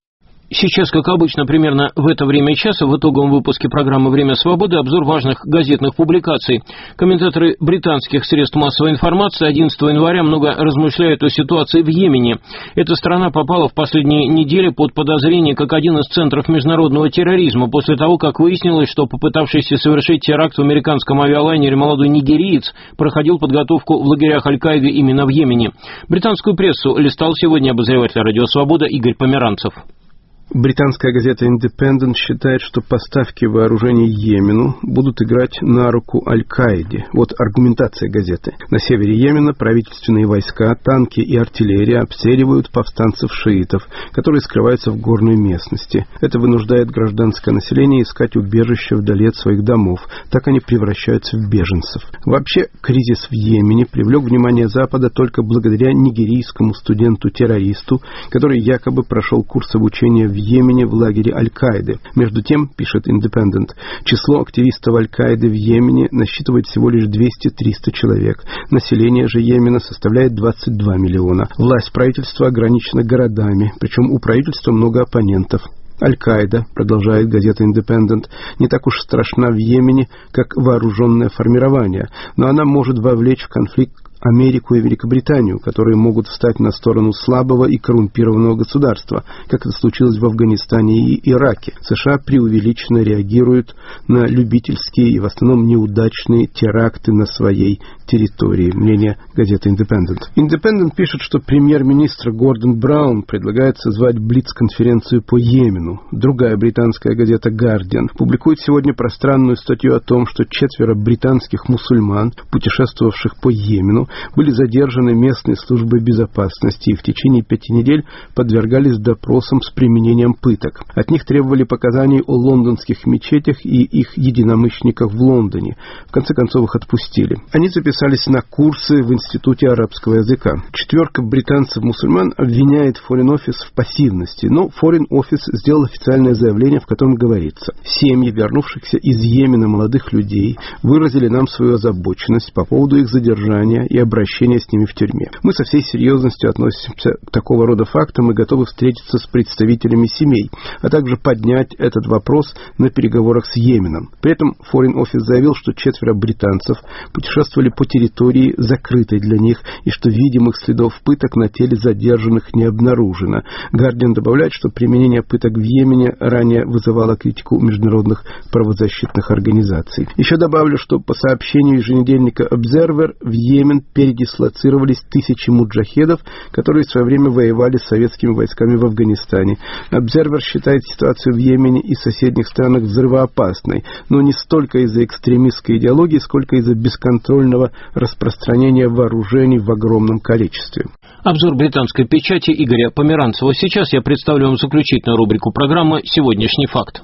Сейчас, как обычно, примерно в это время часа в итоговом выпуске программы «Время свободы» обзор важных газетных публикаций. Комментаторы британских средств массовой информации 11 января много размышляют о ситуации в Йемене. Эта страна попала в последние недели под подозрение как один из центров международного терроризма после того, как выяснилось, что попытавшийся совершить теракт в американском авиалайнере молодой нигериец проходил подготовку в лагерях Аль-Каиды именно в Йемене. Британскую прессу листал сегодня обозреватель «Радио Свобода» Игорь Померанцев. Британская газета «Индепендент» считает, что поставки вооружений Йемену будут играть на руку Аль-Каиде. Вот аргументация газеты. На севере Йемена правительственные войска, танки и артиллерия обстреливают повстанцев-шиитов, которые скрываются в горной местности. Это вынуждает гражданское население искать убежище вдали от своих домов. Так они превращаются в беженцев. Вообще, кризис в Йемене привлек внимание Запада только благодаря нигерийскому студенту-террористу, который якобы прошел курс обучения в Йемене в лагере Аль-Каиды. Между тем, пишет «Индепендент», число активистов Аль-Каиды в Йемене насчитывает всего лишь 200-300 человек. Население же Йемена составляет 22 миллиона. Власть правительства ограничена городами, причем у правительства много оппонентов. Аль-Каида, продолжает газета «Индепендент», не так уж страшна в Йемене, как вооруженное формирование, но она может вовлечь в конфликт Америку и Великобританию, которые могут встать на сторону слабого и коррумпированного государства, как это случилось в Афганистане и Ираке. США преувеличенно реагируют на любительские и в основном неудачные теракты на своей территории. Мнение газеты «Индепендент». «Индепендент» пишет, что премьер-министр Гордон Браун предлагает созвать блиц-конференцию по Йемену. Другая британская газета «Гардиан» публикует сегодня пространную статью о том, что 4 британских мусульман, путешествовавших по Йемену, были задержаны местной службой безопасности и в течение 5 недель подвергались допросам с применением пыток. От них требовали показаний о лондонских мечетях и их единомышленниках в Лондоне. В конце концов их отпустили. Они записались на курсы в Институте арабского языка. 4 британцев-мусульман обвиняет Foreign Office в пассивности, но Foreign Office сделал официальное заявление, в котором говорится: «Семьи вернувшихся из Йемена молодых людей выразили нам свою озабоченность по поводу их задержания и обращения с ними в тюрьме. Мы со всей серьезностью относимся к такого рода фактам и готовы встретиться с представителями семей, а также поднять этот вопрос на переговорах с Йеменом». При этом Foreign Office заявил, что 4 британцев путешествовали по территории, закрытой для них, и что видимых следов пыток на теле задержанных не обнаружено. Гардиан добавляет, что применение пыток в Йемене ранее вызывало критику международных правозащитных организаций. Еще добавлю, что по сообщению еженедельника Observer в Йемен передислоцировались тысячи муджахедов, которые в свое время воевали с советскими войсками в Афганистане. Observer считает ситуацию в Йемене и соседних странах взрывоопасной, но не столько из-за экстремистской идеологии, сколько из-за бесконтрольного распространения вооружений в огромном количестве. Обзор британской печати Игоря Померанцева. Сейчас я представлю вам заключительную рубрику программы «Сегодняшний факт».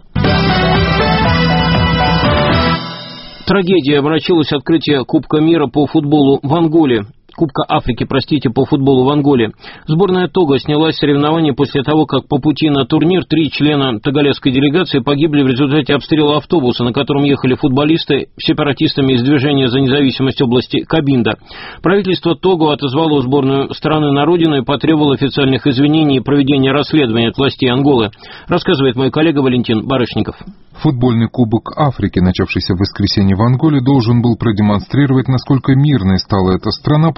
Трагедия омрачилась открытие Кубка мира по футболу в Анголе. Кубка Африки, по футболу в Анголе. Сборная Того снялась с соревнований после того, как по пути на турнир 3 члена тоголесской делегации погибли в результате обстрела автобуса, на котором ехали футболисты, сепаратистами из движения за независимость области Кабинда. Правительство Того отозвало сборную страны на родину и потребовало официальных извинений и проведения расследования от властей Анголы, рассказывает мой коллега Валентин Барышников. Футбольный Кубок Африки, начавшийся в воскресенье в Анголе, должен был продемонстрировать, насколько мирной стала эта страна после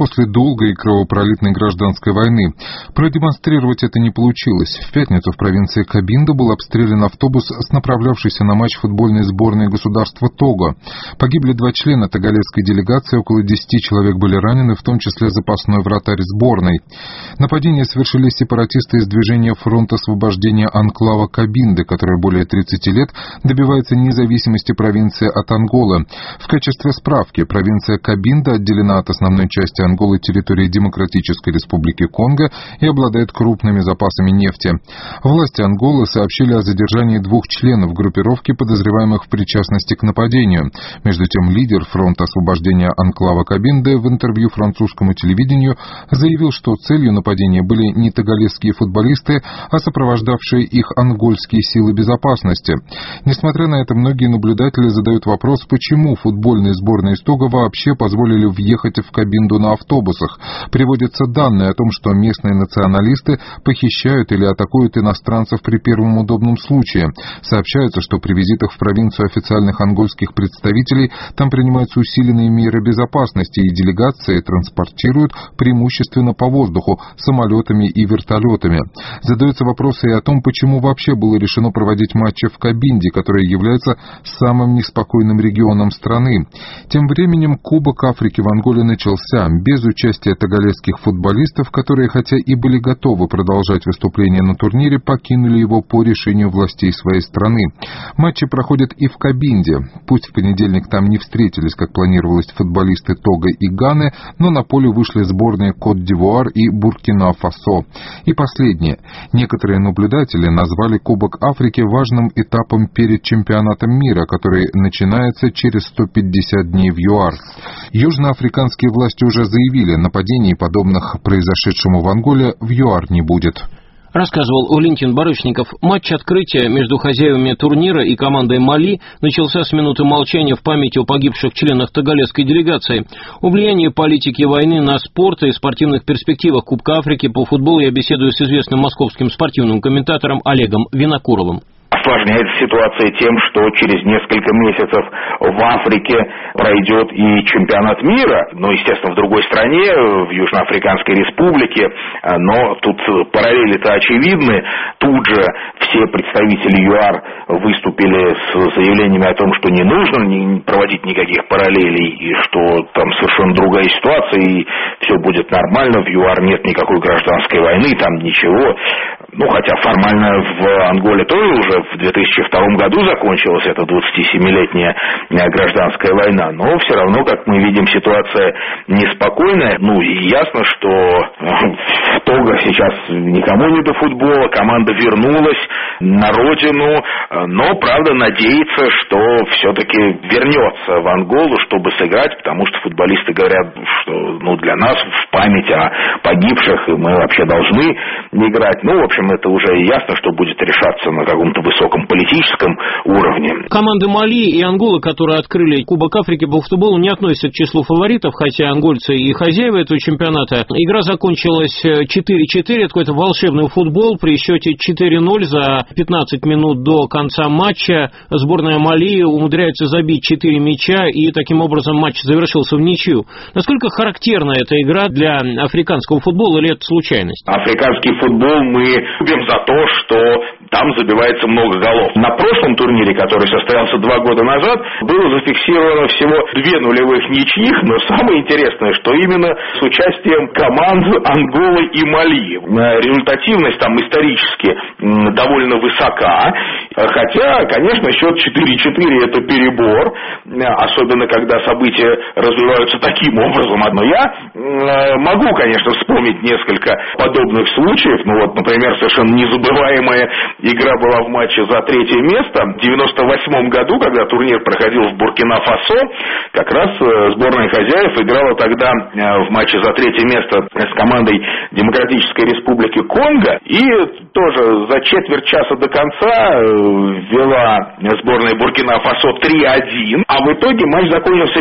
после долгой и кровопролитной гражданской войны. Продемонстрировать это не получилось. В пятницу в провинции Кабинда был обстрелян автобус, направлявшийся на матч футбольной сборной государства Того. Погибли 2 члена тоголесской делегации, около 10 человек были ранены, в том числе запасной вратарь сборной. Нападение совершили сепаратисты из движения Фронт освобождения анклава Кабинды, которое более 30 лет добивается независимости провинции от Анголы. В качестве справки, провинция Кабинда отделена от основной части Анголы территорией Демократической Республики Конго и обладает крупными запасами нефти. Власти Анголы сообщили о задержании 2 членов группировки, подозреваемых в причастности к нападению. Между тем, лидер Фронта освобождения анклава Кабинды в интервью французскому телевидению заявил, что целью нападения были не тоголесские футболисты, а сопровождавшие их ангольские силы безопасности. Несмотря на это, многие наблюдатели задают вопрос, почему футбольные сборные из Того вообще позволили въехать в Кабинду на автобусах. Приводятся данные о том, что местные националисты похищают или атакуют иностранцев при первом удобном случае. Сообщается, что при визитах в провинцию официальных ангольских представителей там принимаются усиленные меры безопасности, и делегации транспортируют преимущественно по воздуху, самолетами и вертолетами. Задаются вопросы и о том, почему вообще было решено проводить матчи в Кабинде, которая является самым неспокойным регионом страны. Тем временем Кубок Африки в Анголе начался без участия тоголесских футболистов, которые, хотя и были готовы продолжать выступление на турнире, покинули его по решению властей своей страны. Матчи проходят и в Кабинде. Пусть в понедельник там не встретились, как планировалось, футболисты Того и Ганы, но на поле вышли сборные Кот-д'Ивуар и Буркина-Фасо. И последнее. Некоторые наблюдатели назвали Кубок Африки важным этапом перед чемпионатом мира, который начинается через 150 дней в ЮАР. Южноафриканские власти уже заявили, нападений, подобных произошедшему в Анголе, в ЮАР не будет. Рассказывал Валентин Барышников. Матч открытия между хозяевами турнира и командой Мали начался с минуты молчания в память о погибших членах тоголесской делегации. О влиянии политики войны на спорт и спортивных перспективах Кубка Африки по футболу я беседую с известным московским спортивным комментатором Олегом Винокуровым. Осложняется ситуация тем, что через несколько месяцев в Африке пройдет и чемпионат мира, ну, естественно, в другой стране, в Южноафриканской республике, но тут параллели-то очевидны. Тут же все представители ЮАР выступили с заявлениями о том, что не нужно проводить никаких параллелей, и что там совершенно другая ситуация, и все будет нормально, в ЮАР нет никакой гражданской войны, там ничего. Ну, хотя формально в Анголе тоже уже в 2002 году закончилась эта 27-летняя гражданская война, но все равно, как мы видим, ситуация неспокойная. Ну, и ясно, что в Того сейчас никому не до футбола, команда вернулась на родину, но, правда, надеется, что все-таки вернется в Анголу, чтобы сыграть, потому что футболисты говорят, что для нас в память о погибших мы вообще должны играть. Ну, в общем, это уже ясно, что будет решаться на каком-то высоком политическом уровне. Команды Мали и Анголы, которые открыли Кубок Африки по футболу, не относятся к числу фаворитов, хотя ангольцы и хозяева этого чемпионата. Игра закончилась 4-4, это какой-то волшебный футбол. При счете 4-0 за 15 минут до конца матча сборная Мали умудряется забить 4 мяча, и таким образом матч завершился в ничью. Насколько характерна эта игра для африканского футбола, или это случайность? Африканский футбол мы любим за то, что там забивается много голов. На прошлом турнире, который состоялся 2 года назад, было зафиксировано всего 2 нулевых ничьих, но самое интересное, что именно с участием команд Анголы и Мали. Результативность там исторически довольно высока, хотя, конечно, счет 4-4 это перебор, особенно когда события развиваются таким образом. Но я могу, конечно, вспомнить несколько подобных случаев. Ну вот, например, совершенно незабываемая игра была в матче за 3-е место. В 1998 году, когда турнир проходил в Буркина-Фасо, как раз сборная хозяев играла тогда в матче за 3-е место с командой Демократической Республики Конго. И тоже за четверть часа до конца вела сборная Буркина-Фасо 3-1, а в итоге матч закончился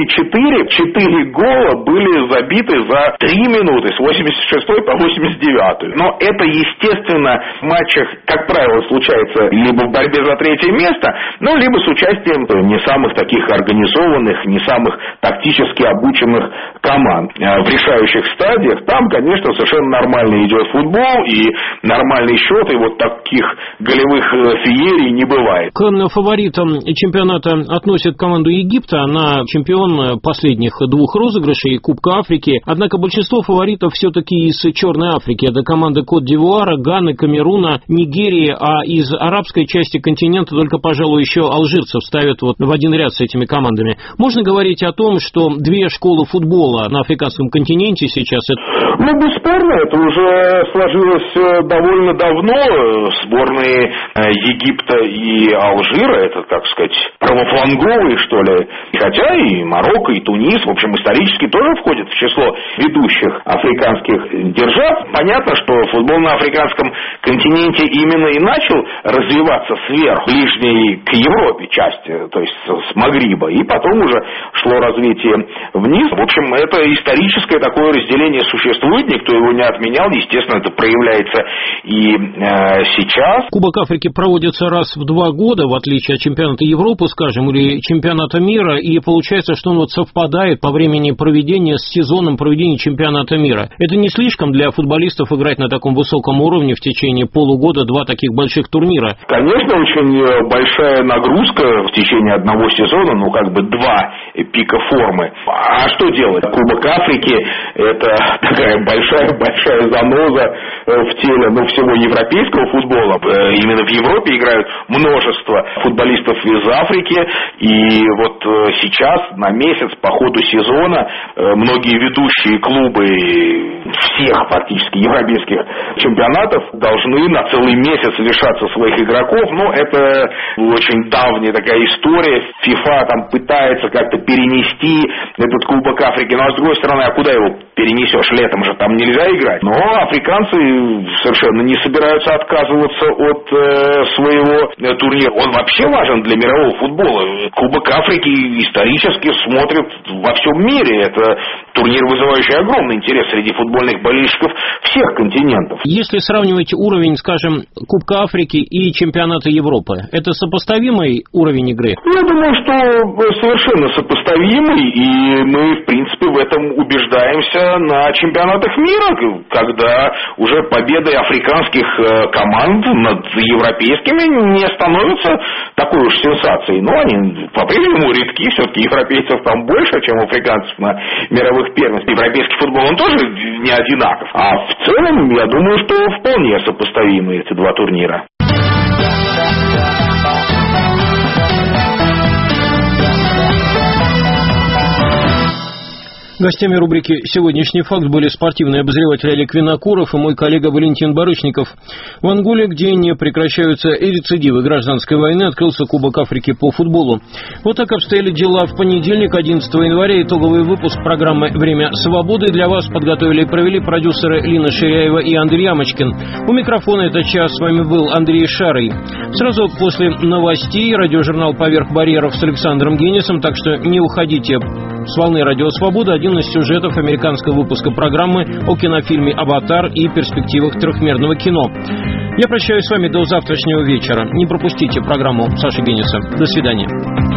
4-4. 4 гола были забиты за 3 минуты, с 86 по 89. Но это, естественно, в матчах, как правило, случается либо в борьбе за третье место, ну, либо с участием не самых таких организованных, не самых тактически обученных команд. В решающих стадиях там, конечно, совершенно нормально идет футбол и нормальный счет, и вот таких голевых феерий не бывает. К фаворитам чемпионата относят команду Египта. Она чемпион последних 2 розыгрышей Кубка Африки. Однако большинство фаворитов все-таки из Черной Африки. Это команда Кот-д'Ивуара, Ганы, Камеруна, Нигерии. А из арабской части континента только, пожалуй, еще алжирцев ставят вот в один ряд с этими командами. Можно говорить о том, что 2 школы футбола на африканском континенте сейчас... Ну, бесспорно, это уже сложилось довольно давно. Сборные Египта и Алжира, это, так сказать, правофланговые, что ли. Хотя и Марокко, и Тунис, в общем, исторически тоже входят в число ведущих африканских держав. Понятно, что футбол на африканском континенте именно и начал развиваться сверху, ближней к Европе части, то есть с Магриба, и потом уже шло развитие вниз. В общем, это историческое такое разделение существует, никто его не отменял, естественно, это проявляется и сейчас. Кубок Африки проводится раз в 2 года, в отличие от чемпионата Европы, скажем, или чемпионата мира, и получается, что он вот совпадает по времени проведения с сезоном проведения чемпионата мира. Это не слишком для футболистов играть на таком высоком уровне в течение полугода 2 таких больших турнира? Конечно, очень большая нагрузка в течение одного сезона, ну как бы 2 пика формы. А что делать? Кубок Африки — это такая большая заноза в теле, ну, всего европейского футбола. Именно в Европе играют множество футболистов из Африки, и вот сейчас на месяц по ходу сезона многие ведущие клубы всех практически европейских чемпионатов должны на целый месяц лишаться своих игроков. Ну, это очень давняя такая история. ФИФА там пытается как-то перенести этот Кубок Африки, но с другой стороны, а куда его перенесешь? Летом же там нельзя играть. Но африканцы совершенно не собираются отказываться от своего турнира. Он вообще важен для мирового футбола. Кубок Африки исторически смотрят во всем мире. Это турнир, вызывающий огромный интерес среди футбольных болельщиков всех континентов. Если сравнивать уровень, скажем, Кубка Африки и чемпионата Европы, это сопоставимый уровень игры? Я думаю, что совершенно сопоставимый, и мы, в принципе, в этом убеждаемся на чемпионатах мира, когда уже победы африканских команд над европейскими не становятся такой уж сенсацией. Но они по-прежнему редки, все-таки европейцев там больше, чем африканцев на мировых первенствах. Европейский футбол, он тоже не одинаков. А в целом, я думаю, что вполне сопоставимы эти 2 турнира. Гостями рубрики «Сегодняшний факт» были спортивный обозреватель Олег Винокуров и мой коллега Валентин Барышников. В Анголе, где не прекращаются и рецидивы гражданской войны, открылся Кубок Африки по футболу. Вот так обстояли дела в понедельник, 11 января. Итоговый выпуск программы «Время свободы» для вас подготовили и провели продюсеры Лина Ширяева и Андрей Ямочкин. У микрофона этот час с вами был Андрей Шарый. Сразу после новостей радиожурнал «Поверх барьеров» с Александром Генисом, так что не уходите с волны «Радио Свобода». Один из сюжетов американского выпуска программы о кинофильме «Аватар» и перспективах трехмерного кино. Я прощаюсь с вами до завтрашнего вечера. Не пропустите программу Саши Гениса. До свидания.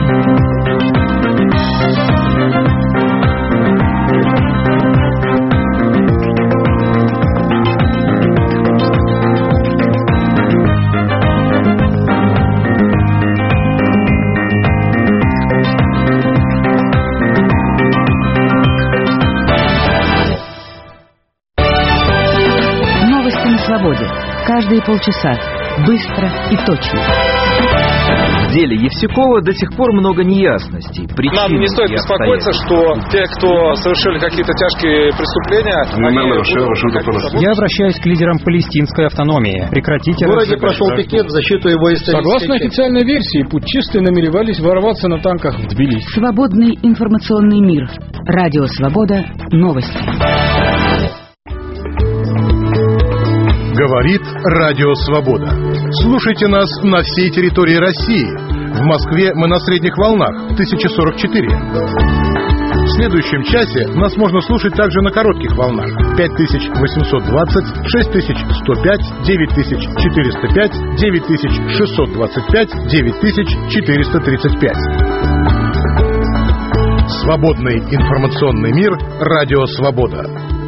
Каждые полчаса. Быстро и точно. В деле Евсюкова до сих пор много неясностей. Нам не стоит беспокоиться, что те, кто совершили какие-то тяжкие преступления... Я обращаюсь к лидерам палестинской автономии. Прекратите... В городе прошел пикет в защиту его истории. Согласно официальной версии, путчисты намеревались ворваться на танках в Тбилиси. Свободный информационный мир. Радио Свобода. Новости. Говорит Радио Свобода. Слушайте нас на всей территории России. В Москве мы на средних волнах 1044. В следующем часе нас можно слушать также на коротких волнах 5820, 6105, 9405, 9625, 9435. Свободный информационный мир. Радио Свобода.